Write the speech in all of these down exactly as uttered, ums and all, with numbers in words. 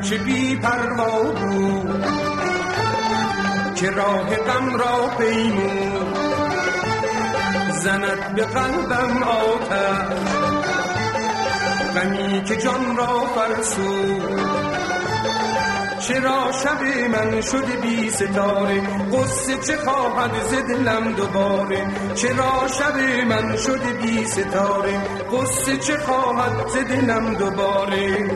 چه بی پروا بود که راه غم را پیمود، زند به قلبم آتش غمی که جان را فرسود. چرا شب من شده بی ستاره، قصه چه خواهد ز دلم دوباره. چرا شب من شده بی ستاره، قصه چه خواهد ز دلم دوباره.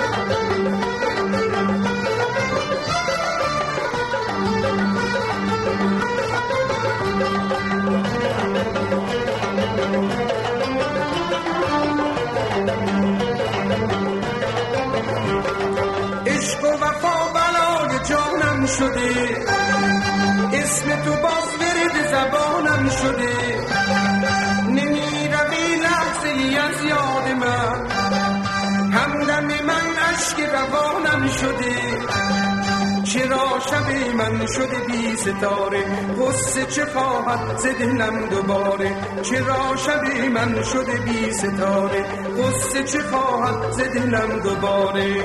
عشق و وفا بلای جانم شده، اسم تو باز ورد زبانم شده. نمی روی لحظه ای از یاد من، همدم من اشک روانم شده. چرا شب من شده بی ستاره، قصه چه خواهد ز دلم دوباره. چرا شب من شده بی ستاره، قصه چه خواهد ز دلم دوباره.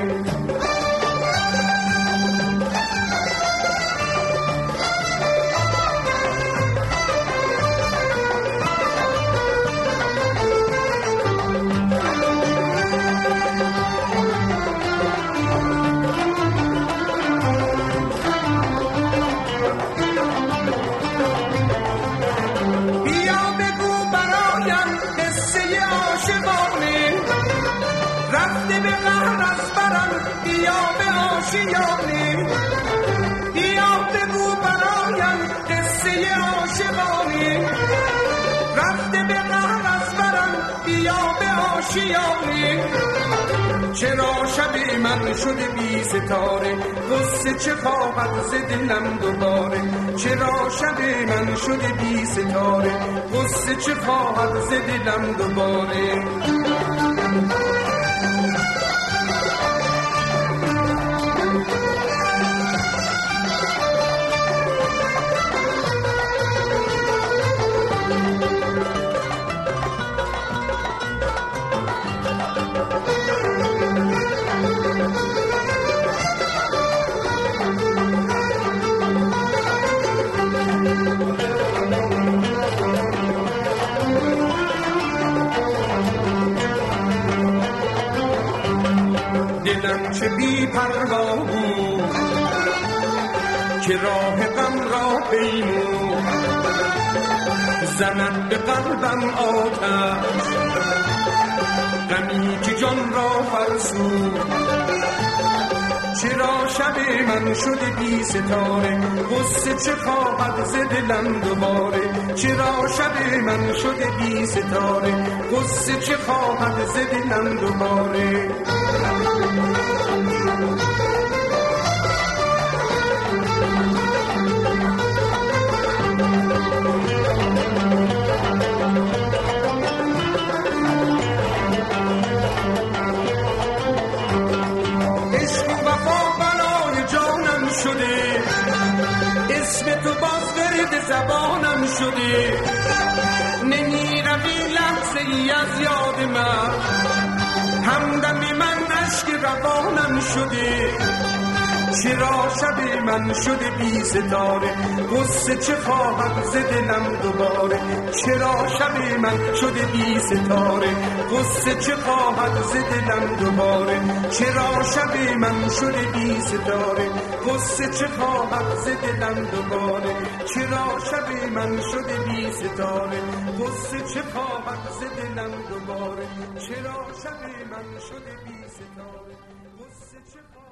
رفته به قهر از برم بیا به آشیانه، بیا بگو برایم قصه عاشقانه. رفته به قهر از برم بیا به آشیانه. چرا شب من شده بی ستاره، قصه چه خواهد ز دلم دوباره. چرا شب من شده بی ستاره، قصه چه خواهد ز دلم دوباره. دلم چه بی پروا بود که راه غم را پیمود، زند به قلبم آتش غمی که جان را فرسود. چرا شب من شده بی ستاره، قصه چه خواهد ز دلم دوباره. چرا شب من شده بی ستاره، قصه چه خواهد ز دلم دوباره. شده اسم تو باز ورد زبانم شده. نمی روی لحظه ای از یاد من، همدم من اشک روانم شده. چرا شب من شده بی ستاره، قصه چه خواهد ز دلم دوباره. چرا شب من شده بی ستاره، قصه چه خواهد ز دلم دوباره. چرا شب من شده بی ستاره، قصه چه خواهد ز دلم دوباره. چرا شب من شده بی ستاره، قصه چه خواهد ز دلم دوباره. چرا شب من شده بی ستاره، قصه چه خواهد